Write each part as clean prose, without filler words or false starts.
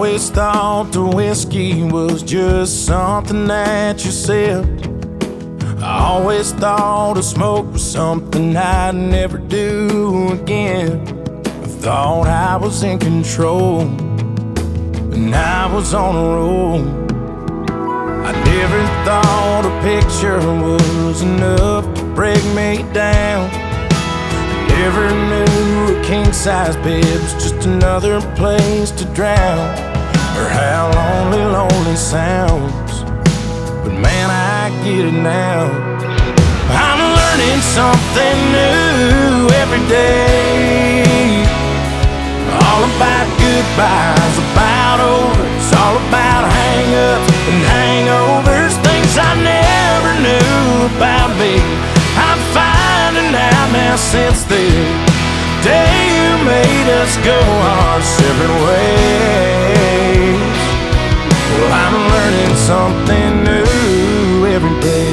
always thought the whiskey was just something that you sipped. I always thought a smoke was something I'd never do again. I thought I was in control, and I was on a roll. I never thought a picture was enough to break me down. Never knew a king-size bed was just another place to drown, or how lonely sounds. But man, I get it now. I'm learning something new every day. All about goodbyes, about overs, all about hang-ups and hangovers. Things I never knew about me, I'm finding out now since the day you made us go our separate ways. Well, I'm learning something new every day.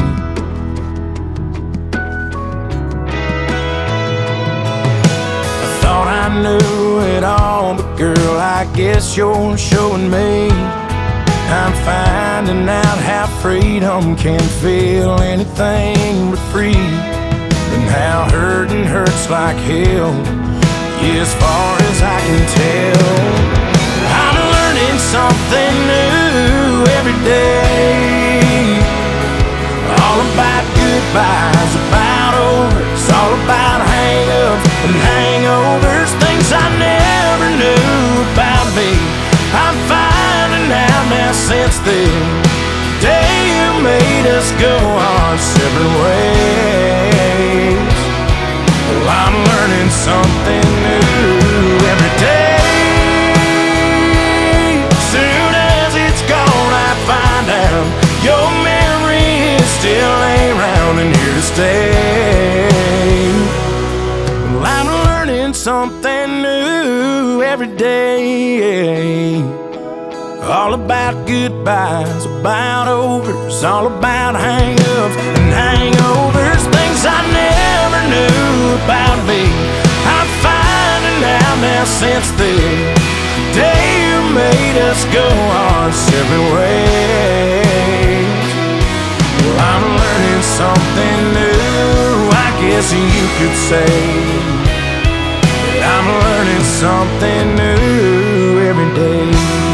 I thought I knew it all, but girl, I guess you're showing me. I'm finding out how freedom can feel anything but free, and how hurting hurts like hell, yeah, as far as I can tell. I'm learning something new every day. All about goodbyes, about overs, all about hang-ups and hangovers. Things I never knew about me, I'm finding out now since the day you made us go our separate ways. Well, I'm learning something new every day. Soon as it's gone, I find out your memory is still around and here to stay. Well, I'm learning something new every day. All about goodbyes, about overs, all about hang-ups and hangovers. Things I never knew about me, I'm finding out now since the day you made us go our separate ways. Well, I'm learning something new, I guess you could say. I'm learning something new every day.